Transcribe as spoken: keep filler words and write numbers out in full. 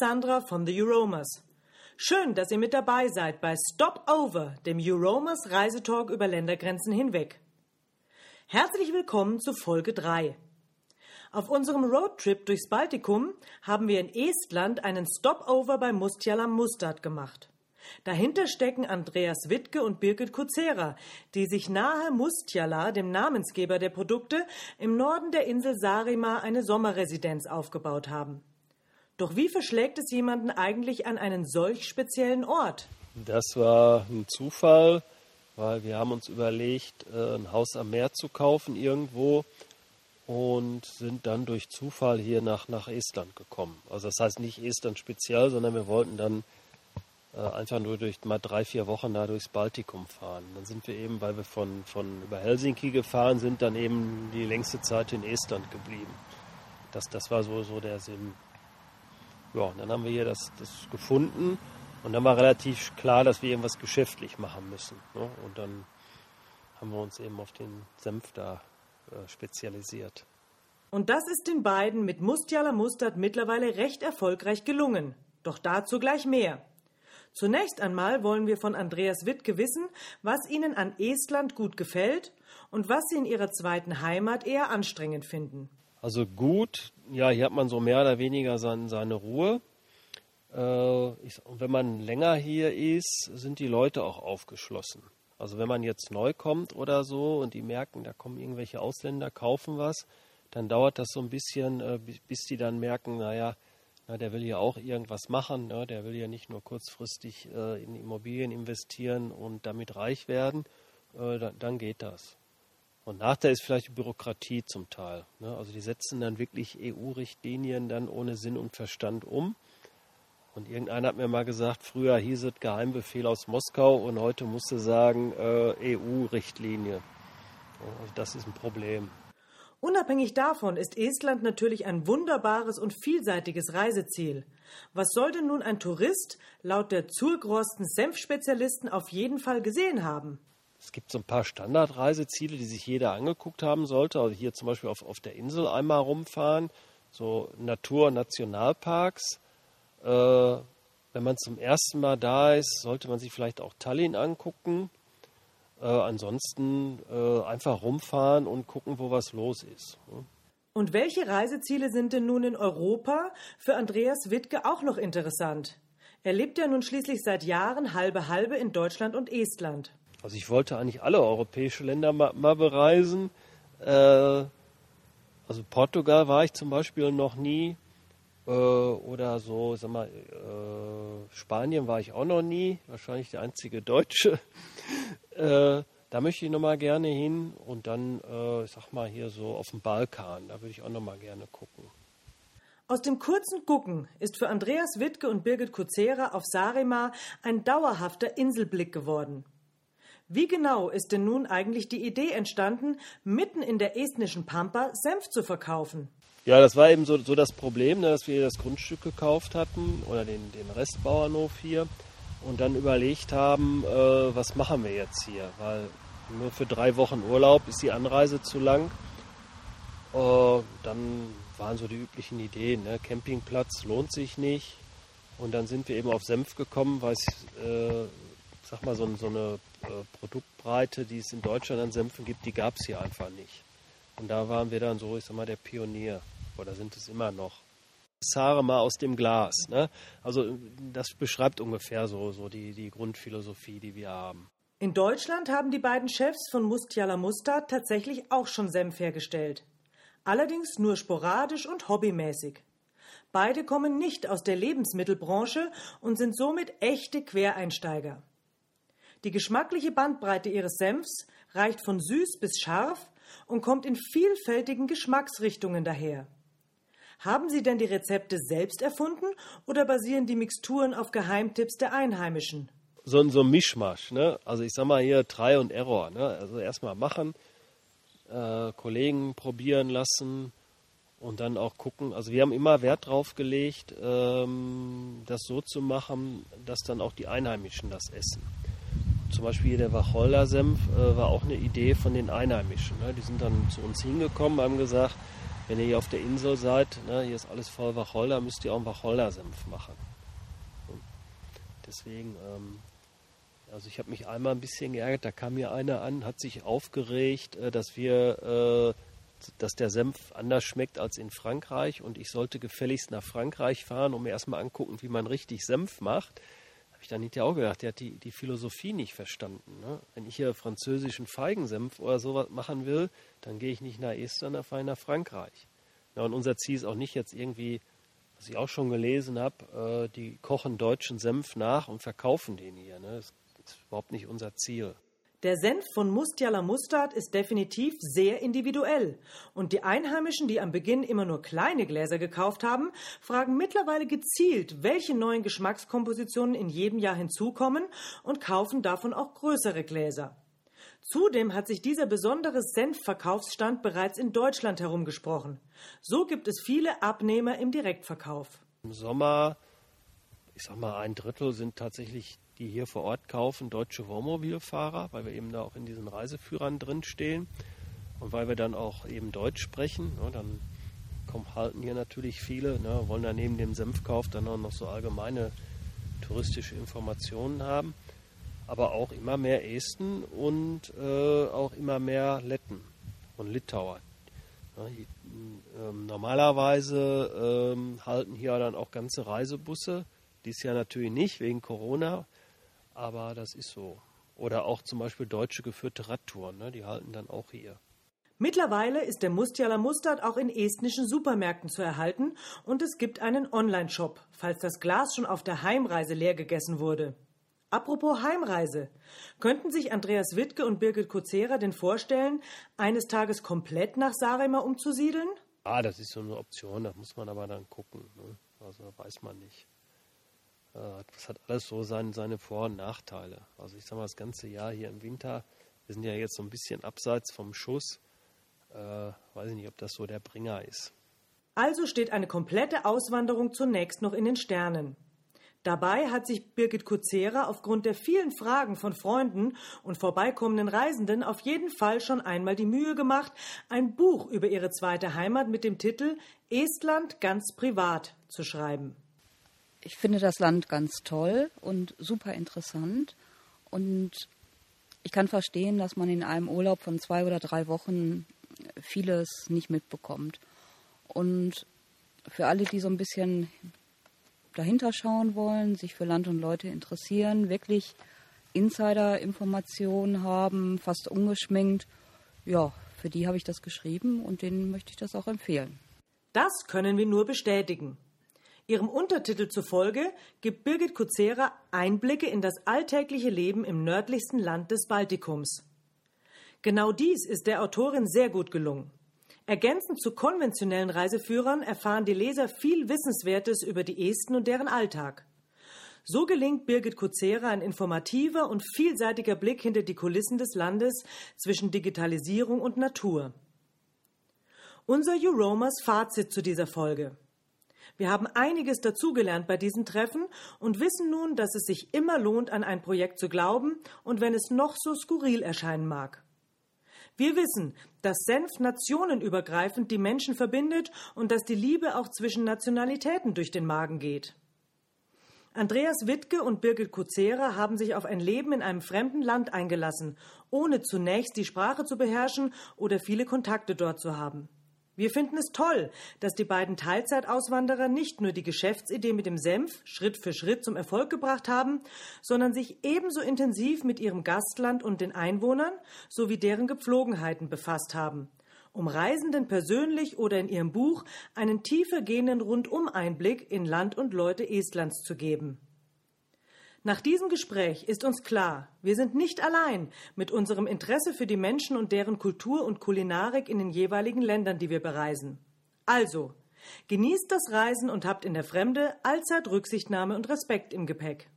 Sandra von The Euromers. Schön, dass ihr mit dabei seid bei Stop Over, dem Euromers Reisetalk über Ländergrenzen hinweg. Herzlich willkommen zu Folge drei. Auf unserem Roadtrip durchs Baltikum haben wir in Estland einen Stopover bei Mustjala Mustard gemacht. Dahinter stecken Andreas Wittke und Birgit Kucera, die sich nahe Mustjala, dem Namensgeber der Produkte, im Norden der Insel Saaremaa eine Sommerresidenz aufgebaut haben. Doch wie verschlägt es jemanden eigentlich an einen solch speziellen Ort? Das war ein Zufall, weil wir haben uns überlegt, ein Haus am Meer zu kaufen irgendwo und sind dann durch Zufall hier nach, nach Estland gekommen. Also das heißt nicht Estland speziell, sondern wir wollten dann einfach nur durch mal drei, vier Wochen da durchs Baltikum fahren. Dann sind wir eben, weil wir von, von über Helsinki gefahren sind, dann eben die längste Zeit in Estland geblieben. Das, das war so, so der Sinn. Ja, und dann haben wir hier das, das gefunden und dann war relativ klar, dass wir irgendwas geschäftlich machen müssen. Ne? Und dann haben wir uns eben auf den Senf da äh, spezialisiert. Und das ist den beiden mit Mustjala Mustard mittlerweile recht erfolgreich gelungen. Doch dazu gleich mehr. Zunächst einmal wollen wir von Andreas Wittke wissen, was Ihnen an Estland gut gefällt und was Sie in Ihrer zweiten Heimat eher anstrengend finden. Also gut, ja, hier hat man so mehr oder weniger seine, seine Ruhe. Äh, ich, wenn man länger hier ist, sind die Leute auch aufgeschlossen. Also wenn man jetzt neu kommt oder so und die merken, da kommen irgendwelche Ausländer, kaufen was, dann dauert das so ein bisschen, äh, bis die dann merken, naja, na, der will ja auch irgendwas machen, ne? Der will ja nicht nur kurzfristig äh, in Immobilien investieren und damit reich werden, äh, dann, dann geht das. Und Nachteil ist vielleicht die Bürokratie zum Teil. Ne? Also die setzen dann wirklich E U-Richtlinien dann ohne Sinn und Verstand um. Und irgendeiner hat mir mal gesagt, früher hieß es Geheimbefehl aus Moskau und heute musste sagen äh, E U-Richtlinie. Also das ist ein Problem. Unabhängig davon ist Estland natürlich ein wunderbares und vielseitiges Reiseziel. Was soll denn nun ein Tourist laut der Zurgrosten Senfspezialisten auf jeden Fall gesehen haben? Es gibt so ein paar Standardreiseziele, die sich jeder angeguckt haben sollte. Also hier zum Beispiel auf, auf der Insel einmal rumfahren, so Natur- und Nationalparks. Äh, wenn man zum ersten Mal da ist, sollte man sich vielleicht auch Tallinn angucken. Äh, ansonsten äh, einfach rumfahren und gucken, wo was los ist. Ne? Und welche Reiseziele sind denn nun in Europa für Andreas Wittke auch noch interessant? Er lebt ja nun schließlich seit Jahren halbe halbe in Deutschland und Estland. Also ich wollte eigentlich alle europäische Länder mal, mal bereisen. Äh, also Portugal war ich zum Beispiel noch nie. Äh, oder so, sag mal, äh, Spanien war ich auch noch nie. Wahrscheinlich der einzige Deutsche. Äh, da möchte ich noch mal gerne hin und dann, äh, ich sag mal, hier so auf dem Balkan, da würde ich auch noch mal gerne gucken. Aus dem kurzen Gucken ist für Andreas Wittke und Birgit Kucera auf Saaremaa ein dauerhafter Inselblick geworden. Wie genau ist denn nun eigentlich die Idee entstanden, mitten in der estnischen Pampa Senf zu verkaufen? Ja, das war eben so, so das Problem, ne, dass wir das Grundstück gekauft hatten oder den, den Restbauernhof hier. Und dann überlegt haben, äh, was machen wir jetzt hier, weil nur für drei Wochen Urlaub ist die Anreise zu lang. Äh, dann waren so die üblichen Ideen, ne? Campingplatz lohnt sich nicht. Und dann sind wir eben auf Senf gekommen, weil es, äh, sag mal, so, so eine äh, Produktbreite, die es in Deutschland an Senfen gibt, die gab es hier einfach nicht. Und da waren wir dann so, ich sag mal, der Pionier. Oder sind es immer noch. Saaremaa aus dem Glas. Ne? Also das beschreibt ungefähr so, so die, die Grundphilosophie, die wir haben. In Deutschland haben die beiden Chefs von Mustjala Mustard tatsächlich auch schon Senf hergestellt. Allerdings nur sporadisch und hobbymäßig. Beide kommen nicht aus der Lebensmittelbranche und sind somit echte Quereinsteiger. Die geschmackliche Bandbreite ihres Senfs reicht von süß bis scharf und kommt in vielfältigen Geschmacksrichtungen daher. Haben Sie denn die Rezepte selbst erfunden oder basieren die Mixturen auf Geheimtipps der Einheimischen? So, so ein Mischmasch, ne? Also ich sag mal hier Try und Error, ne? Also erstmal machen, äh, Kollegen probieren lassen und dann auch gucken. Also wir haben immer Wert drauf gelegt, ähm, das so zu machen, dass dann auch die Einheimischen das essen. Zum Beispiel hier der Wacholder-Senf äh, war auch eine Idee von den Einheimischen. Ne? Die sind dann zu uns hingekommen, haben gesagt, wenn ihr hier auf der Insel seid, ne, hier ist alles voll Wacholder, müsst ihr auch einen Wacholdersenf machen. Und deswegen, ähm, also ich habe mich einmal ein bisschen geärgert, da kam mir einer an, hat sich aufgeregt, äh, dass wir, äh, dass der Senf anders schmeckt als in Frankreich und ich sollte gefälligst nach Frankreich fahren, um mir erstmal angucken, wie man richtig Senf macht. Ich dann hinterher auch gedacht, der hat die, die Philosophie nicht verstanden. Ne? Wenn ich hier französischen Feigensenf oder sowas machen will, dann gehe ich nicht nach Estland, dann fahre ich nach Frankreich. Ja, und unser Ziel ist auch nicht jetzt irgendwie, was ich auch schon gelesen habe, äh, die kochen deutschen Senf nach und verkaufen den hier. Ne? Das ist überhaupt nicht unser Ziel. Der Senf von Mustjala Mustard ist definitiv sehr individuell. Und die Einheimischen, die am Beginn immer nur kleine Gläser gekauft haben, fragen mittlerweile gezielt, welche neuen Geschmackskompositionen in jedem Jahr hinzukommen und kaufen davon auch größere Gläser. Zudem hat sich dieser besondere Senfverkaufsstand bereits in Deutschland herumgesprochen. So gibt es viele Abnehmer im Direktverkauf. Im Sommer, ich sag mal, ein Drittel sind tatsächlich die hier vor Ort kaufen, deutsche Wohnmobilfahrer, weil wir eben da auch in diesen Reiseführern drin stehen und weil wir dann auch eben Deutsch sprechen. Ne, dann kommen, halten hier natürlich viele, ne, wollen dann neben dem Senfkauf dann auch noch so allgemeine touristische Informationen haben. Aber auch immer mehr Esten und äh, auch immer mehr Letten und Litauer. Ja, die, äh, normalerweise äh, halten hier dann auch ganze Reisebusse. Dies Jahr natürlich nicht, wegen Corona. Aber das ist so. Oder auch zum Beispiel deutsche geführte Radtouren, ne? Die halten dann auch hier. Mittlerweile ist der Mustjala Mustard auch in estnischen Supermärkten zu erhalten und es gibt einen Online-Shop, falls das Glas schon auf der Heimreise leer gegessen wurde. Apropos Heimreise. Könnten sich Andreas Wittke und Birgit Kucera denn vorstellen, eines Tages komplett nach Saaremaa umzusiedeln? Ah, das ist so eine Option, das muss man aber dann gucken. Ne? Also weiß man nicht. Das hat alles so seine, seine Vor- und Nachteile. Also ich sage mal, das ganze Jahr hier im Winter, wir sind ja jetzt so ein bisschen abseits vom Schuss. Äh, weiß ich nicht, ob das so der Bringer ist. Also steht eine komplette Auswanderung zunächst noch in den Sternen. Dabei hat sich Birgit Kucera aufgrund der vielen Fragen von Freunden und vorbeikommenden Reisenden auf jeden Fall schon einmal die Mühe gemacht, ein Buch über ihre zweite Heimat mit dem Titel Estland ganz privat zu schreiben. Ich finde das Land ganz toll und super interessant und ich kann verstehen, dass man in einem Urlaub von zwei oder drei Wochen vieles nicht mitbekommt. Und für alle, die so ein bisschen dahinter schauen wollen, sich für Land und Leute interessieren, wirklich Insider-Informationen haben, fast ungeschminkt, ja, für die habe ich das geschrieben und denen möchte ich das auch empfehlen. Das können wir nur bestätigen. Ihrem Untertitel zufolge gibt Birgit Kucera Einblicke in das alltägliche Leben im nördlichsten Land des Baltikums. Genau dies ist der Autorin sehr gut gelungen. Ergänzend zu konventionellen Reiseführern erfahren die Leser viel Wissenswertes über die Esten und deren Alltag. So gelingt Birgit Kucera ein informativer und vielseitiger Blick hinter die Kulissen des Landes zwischen Digitalisierung und Natur. Unser Euromers Fazit zu dieser Folge. Wir haben einiges dazugelernt bei diesen Treffen und wissen nun, dass es sich immer lohnt, an ein Projekt zu glauben und wenn es noch so skurril erscheinen mag. Wir wissen, dass Senf nationenübergreifend die Menschen verbindet und dass die Liebe auch zwischen Nationalitäten durch den Magen geht. Andreas Wittke und Birgit Kucera haben sich auf ein Leben in einem fremden Land eingelassen, ohne zunächst die Sprache zu beherrschen oder viele Kontakte dort zu haben. Wir finden es toll, dass die beiden Teilzeitauswanderer nicht nur die Geschäftsidee mit dem Senf Schritt für Schritt zum Erfolg gebracht haben, sondern sich ebenso intensiv mit ihrem Gastland und den Einwohnern sowie deren Gepflogenheiten befasst haben, um Reisenden persönlich oder in ihrem Buch einen tiefer gehenden Rundum-Einblick in Land und Leute Estlands zu geben. Nach diesem Gespräch ist uns klar, wir sind nicht allein mit unserem Interesse für die Menschen und deren Kultur und Kulinarik in den jeweiligen Ländern, die wir bereisen. Also, genießt das Reisen und habt in der Fremde allzeit Rücksichtnahme und Respekt im Gepäck.